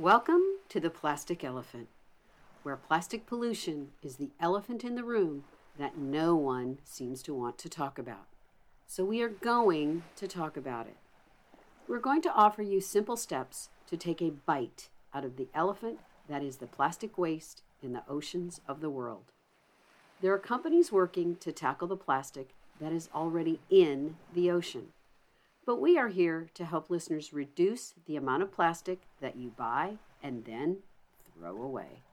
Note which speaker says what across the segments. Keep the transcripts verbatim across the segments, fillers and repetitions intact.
Speaker 1: Welcome to the Plastic Elephant, where plastic pollution is the elephant in the room that no one seems to want to talk about. So we are going to talk about it. We're going to offer you simple steps to take a bite out of the elephant that is the plastic waste in the oceans of the world. There are companies working to tackle the plastic that is already in the ocean. But we are here to help listeners reduce the amount of plastic that you buy and then throw away.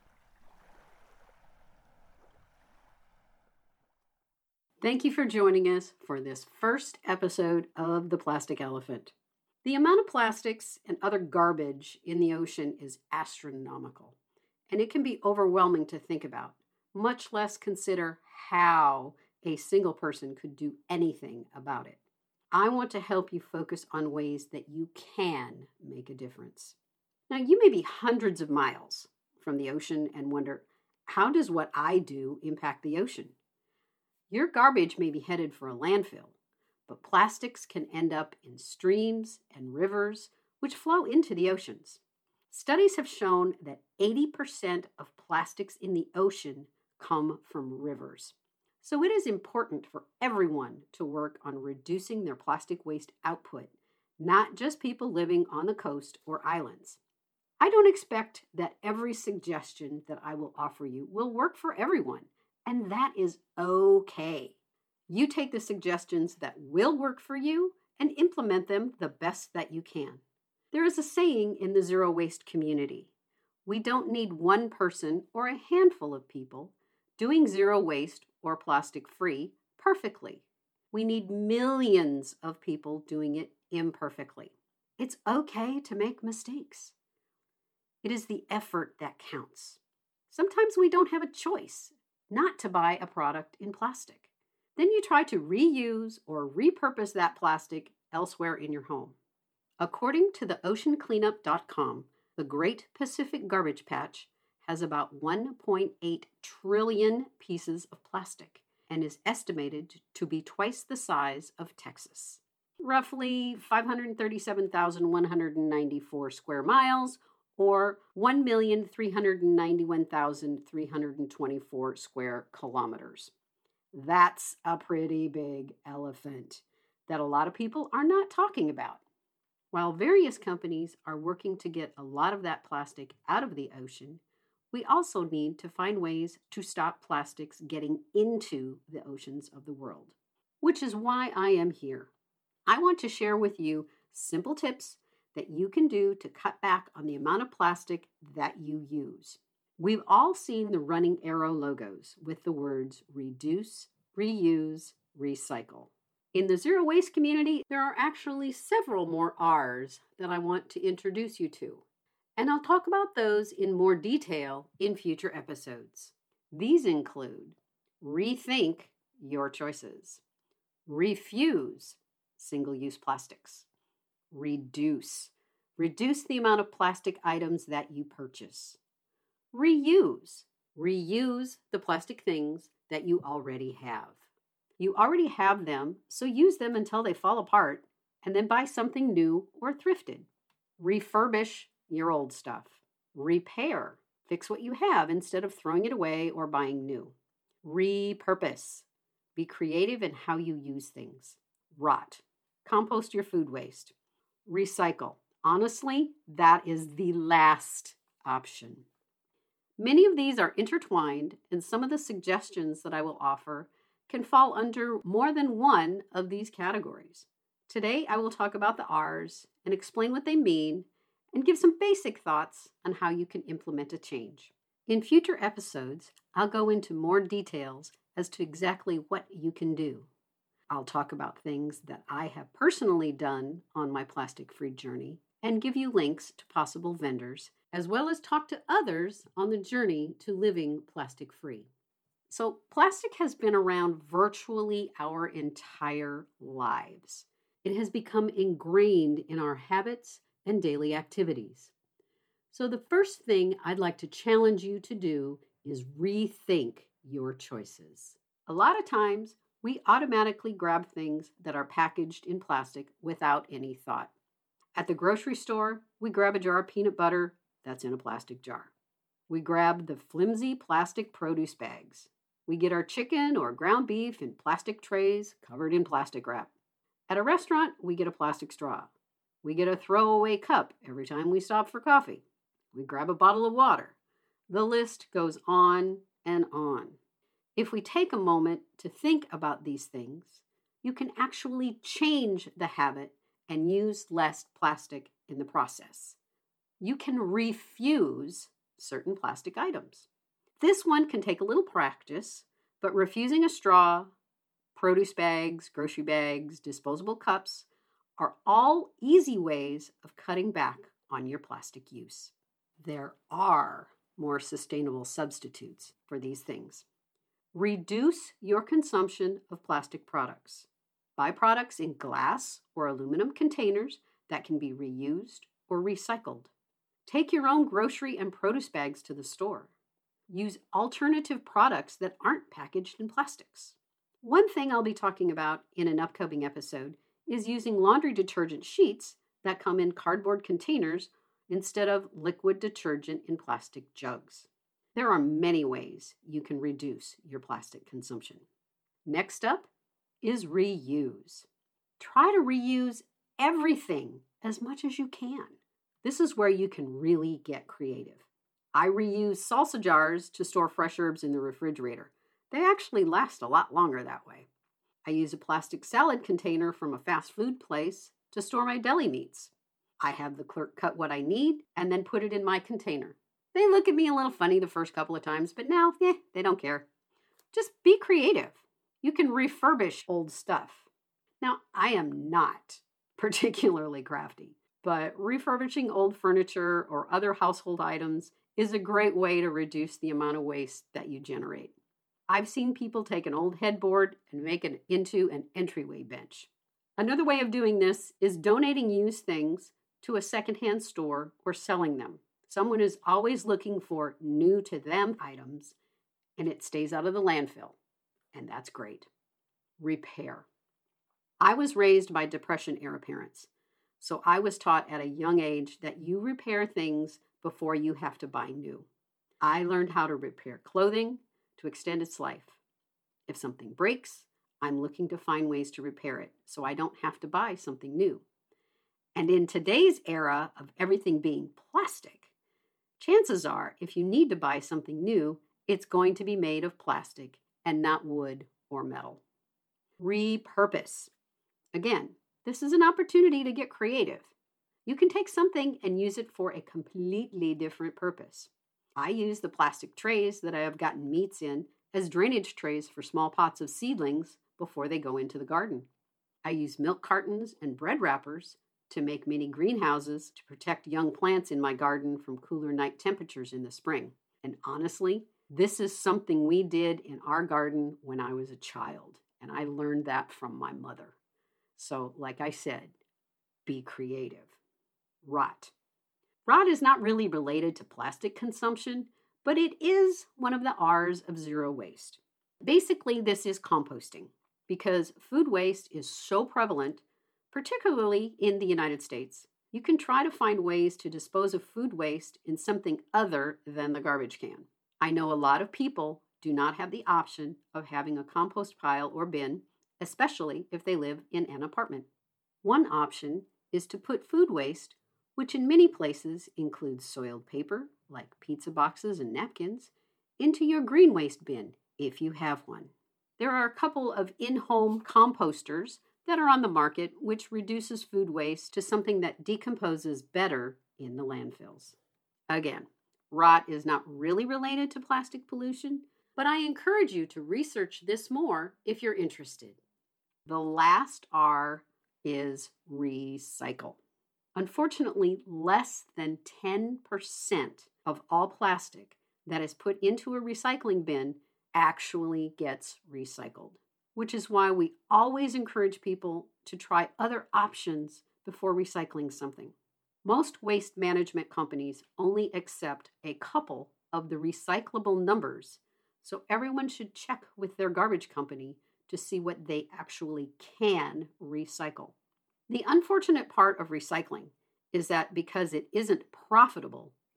Speaker 1: Thank you for joining us for this first episode of The Plastic Elephant. The amount of plastics and other garbage in the ocean is astronomical, and it can be overwhelming to think about, much less consider how a single person could do anything about it. I want to help you focus on ways that you can make a difference. Now, you may be hundreds of miles from the ocean and wonder, how does what I do impact the ocean? Your garbage may be headed for a landfill, but plastics can end up in streams and rivers, which flow into the oceans. Studies have shown that eighty percent of plastics in the ocean come from rivers. So it is important for everyone to work on reducing their plastic waste output, not just people living on the coast or islands. I don't expect that every suggestion that I will offer you will work for everyone, and that is okay. You take the suggestions that will work for you and implement them the best that you can. There is a saying in the zero waste community: we don't need one person or a handful of people doing zero waste or plastic free perfectly. We need millions of people doing it imperfectly. It's okay to make mistakes. It is the effort that counts. Sometimes we don't have a choice not to buy a product in plastic. Then you try to reuse or repurpose that plastic elsewhere in your home. According to the ocean cleanup dot com, the Great Pacific Garbage Patch has about one point eight trillion pieces of plastic and is estimated to be twice the size of Texas. Roughly five hundred thirty-seven thousand one hundred ninety-four square miles, or one million three hundred ninety-one thousand three hundred twenty-four square kilometers. That's a pretty big elephant that a lot of people are not talking about. While various companies are working to get a lot of that plastic out of the ocean, we also need to find ways to stop plastics getting into the oceans of the world, which is why I am here. I want to share with you simple tips that you can do to cut back on the amount of plastic that you use. We've all seen the running arrow logos with the words reduce, reuse, recycle. In the zero waste community, there are actually several more R's that I want to introduce you to. And I'll talk about those in more detail in future episodes. These include rethink your choices, refuse single-use plastics, reduce, reduce the amount of plastic items that you purchase, reuse, reuse the plastic things that you already have. You already have them, so use them until they fall apart, and then buy something new or thrifted. Refurbish your old stuff. Repair. Fix what you have instead of throwing it away or buying new. Repurpose. Be creative in how you use things. Rot. Compost your food waste. Recycle. Honestly, that is the last option. Many of these are intertwined, and some of the suggestions that I will offer can fall under more than one of these categories. Today, I will talk about the R's and explain what they mean and give some basic thoughts on how you can implement a change. In future episodes, I'll go into more details as to exactly what you can do. I'll talk about things that I have personally done on my plastic-free journey and give you links to possible vendors, as well as talk to others on the journey to living plastic-free. So, plastic has been around virtually our entire lives. It has become ingrained in our habits and daily activities. So the first thing I'd like to challenge you to do is rethink your choices. A lot of times, we automatically grab things that are packaged in plastic without any thought. At the grocery store, we grab a jar of peanut butter that's in a plastic jar. We grab the flimsy plastic produce bags. We get our chicken or ground beef in plastic trays covered in plastic wrap. At a restaurant, we get a plastic straw. We get a throwaway cup every time we stop for coffee. We grab a bottle of water. The list goes on and on. If we take a moment to think about these things, you can actually change the habit and use less plastic in the process. You can refuse certain plastic items. This one can take a little practice, but refusing a straw, produce bags, grocery bags, disposable cups are all easy ways of cutting back on your plastic use. There are more sustainable substitutes for these things. Reduce your consumption of plastic products. Buy products in glass or aluminum containers that can be reused or recycled. Take your own grocery and produce bags to the store. Use alternative products that aren't packaged in plastics. One thing I'll be talking about in an upcoming episode is using laundry detergent sheets that come in cardboard containers instead of liquid detergent in plastic jugs. There are many ways you can reduce your plastic consumption. Next up is reuse. Try to reuse everything as much as you can. This is where you can really get creative. I reuse salsa jars to store fresh herbs in the refrigerator. They actually last a lot longer that way. I use a plastic salad container from a fast food place to store my deli meats. I have the clerk cut what I need and then put it in my container. They look at me a little funny the first couple of times, but now, eh, they don't care. Just be creative. You can refurbish old stuff. Now, I am not particularly crafty, but refurbishing old furniture or other household items is a great way to reduce the amount of waste that you generate. I've seen people take an old headboard and make it into an entryway bench. Another way of doing this is donating used things to a secondhand store or selling them. Someone is always looking for new to them items, and it stays out of the landfill, and that's great. Repair. I was raised by Depression-era parents, so I was taught at a young age that you repair things before you have to buy new. I learned how to repair clothing to extend its life. If something breaks, I'm looking to find ways to repair it so I don't have to buy something new. And in today's era of everything being plastic, chances are if you need to buy something new, it's going to be made of plastic and not wood or metal. Repurpose. Again, this is an opportunity to get creative. You can take something and use it for a completely different purpose. I use the plastic trays that I have gotten meats in as drainage trays for small pots of seedlings before they go into the garden. I use milk cartons and bread wrappers to make mini greenhouses to protect young plants in my garden from cooler night temperatures in the spring. And honestly, this is something we did in our garden when I was a child, and I learned that from my mother. So, like I said, be creative. Rot. Rot is not really related to plastic consumption, but it is one of the R's of zero waste. Basically, this is composting, because food waste is so prevalent, particularly in the United States. You can try to find ways to dispose of food waste in something other than the garbage can. I know a lot of people do not have the option of having a compost pile or bin, especially if they live in an apartment. One option is to put food waste, which in many places includes soiled paper, like pizza boxes and napkins, into your green waste bin, if you have one. There are a couple of in-home composters that are on the market, which reduces food waste to something that decomposes better in the landfills. Again, rot is not really related to plastic pollution, but I encourage you to research this more if you're interested. The last R is recycle. Unfortunately, less than ten percent of all plastic that is put into a recycling bin actually gets recycled, which is why we always encourage people to try other options before recycling something. Most waste management companies only accept a couple of the recyclable numbers, so everyone should check with their garbage company to see what they actually can recycle. The unfortunate part of recycling is that because it isn't profitable,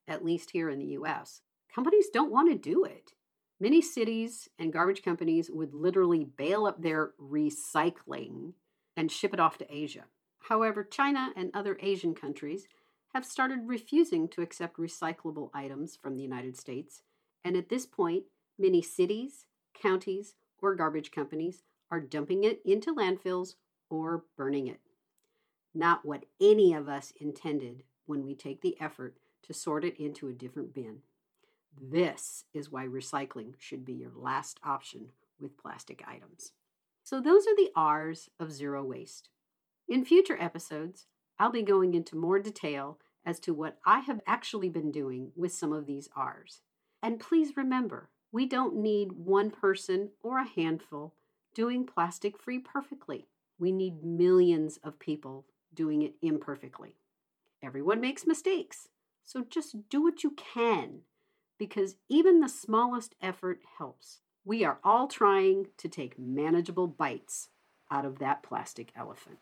Speaker 1: at least here in the U S. Companies don't want to do it. Many cities and garbage companies would literally bail up their recycling and ship it off to Asia. However, China and other Asian countries have started refusing to accept recyclable items from the United States, and at this point, many cities, counties, or garbage companies are dumping it into landfills or burning it. Not what any of us intended when we take the effort to sort it into a different bin. This is why recycling should be your last option with plastic items. So those are the R's of zero waste. In future episodes, I'll be going into more detail as to what I have actually been doing with some of these R's. And please remember, we don't need one person or a handful doing plastic-free perfectly. We need millions of people doing it imperfectly. Everyone makes mistakes, so just do what you can, because even the smallest effort helps. We are all trying to take manageable bites out of that plastic elephant.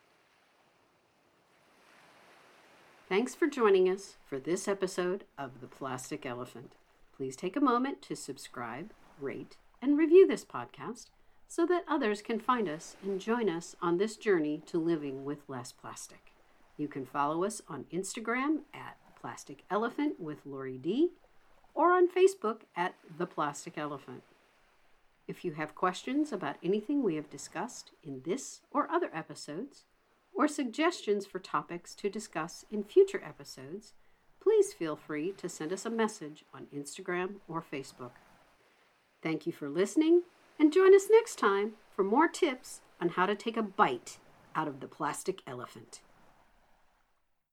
Speaker 1: Thanks for joining us for this episode of The Plastic Elephant. Please take a moment to subscribe, rate, and review this podcast so that others can find us and join us on this journey to living with less plastic. You can follow us on Instagram at Plastic Elephant with Lori D, or on Facebook at The Plastic Elephant. If you have questions about anything we have discussed in this or other episodes, or suggestions for topics to discuss in future episodes, please feel free to send us a message on Instagram or Facebook. Thank you for listening, and join us next time for more tips on how to take a bite out of the plastic elephant.